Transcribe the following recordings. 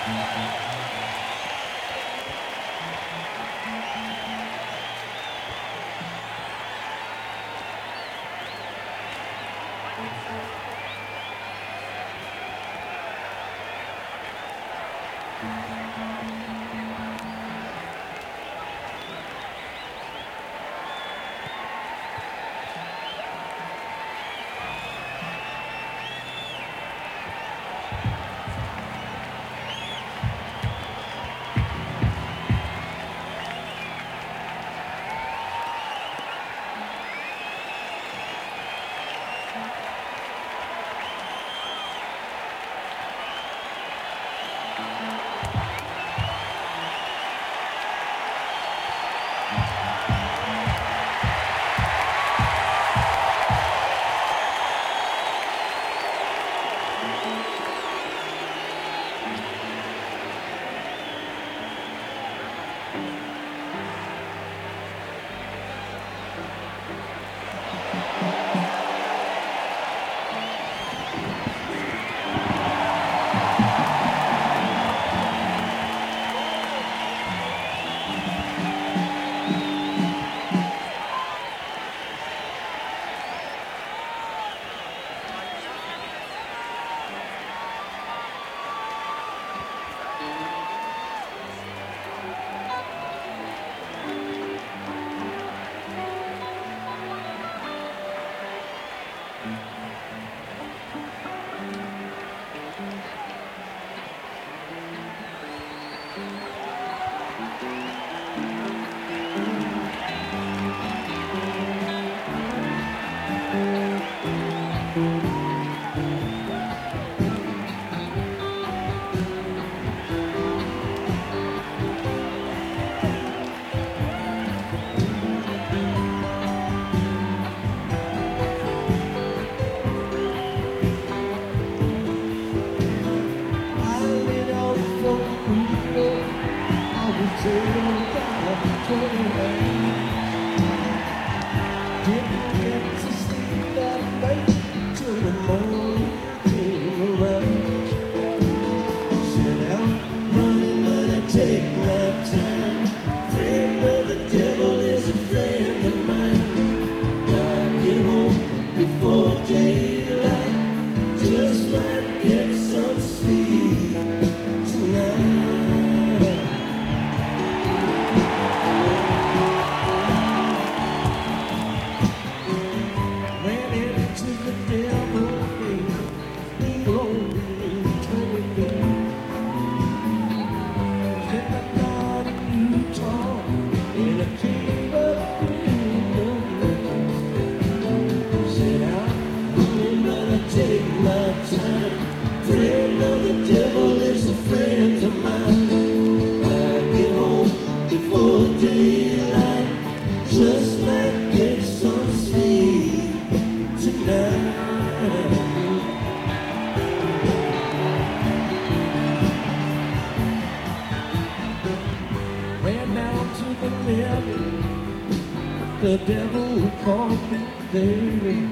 The devil called me baby.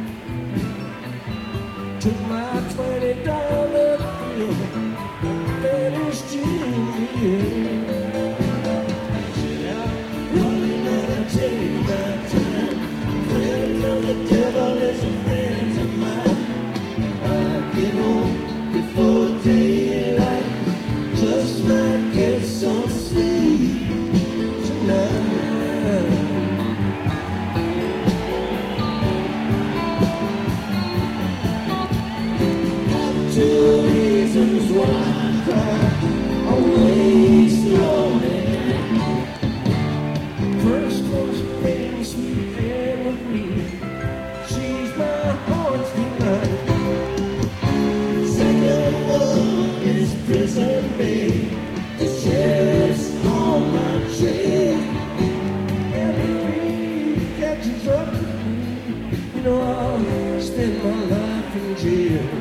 Took my $20 bill, finished Jimmy. Said I'm running and I take my time. Friend of the devil is a friend of mine. I get home before daylight, just might get some sleep tonight. Two reasons why I cry away slowly. First was playing sweet hand with me. She's my heart's delight. Second one is prison babe. The sheriff's on my trail. Every week catches up with me. You know I'll spend my life in jail.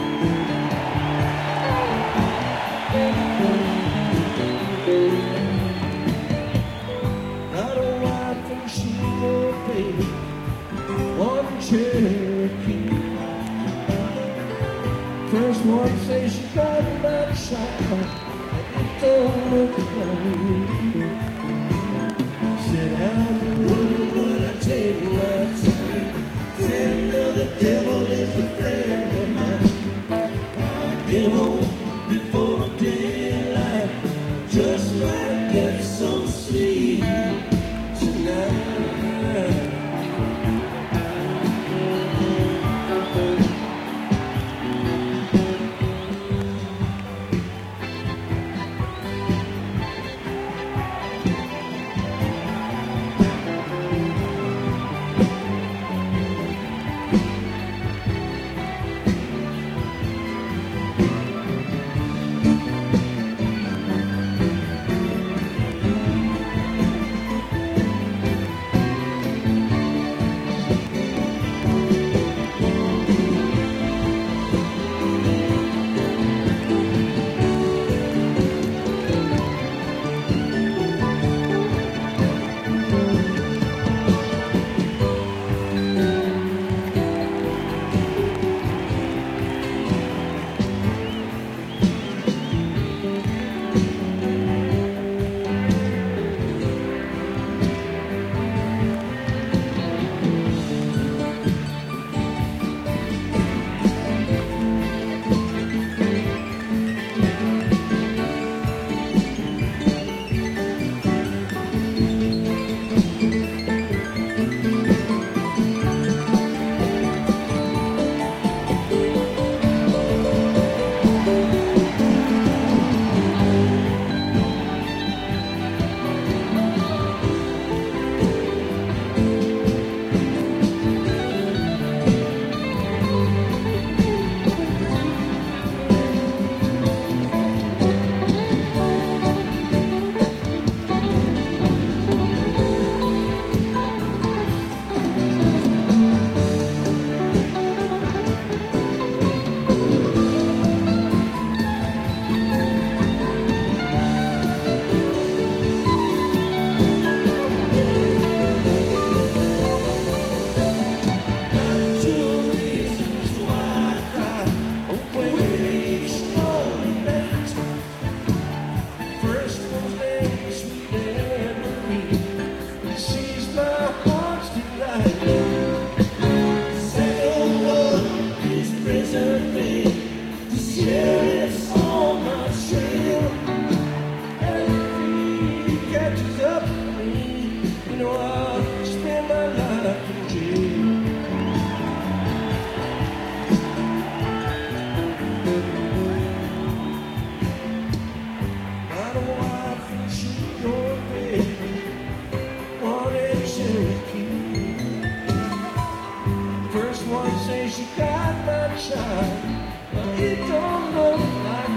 Got a wife and she won't pay. One Cherokee. First one says she got that shot. don't look like. Said I would, but I take my time. Said no, the devil is a friend of mine. I get home before daylight, just might get some sleep tonight. First one say she got my child, but it don't look like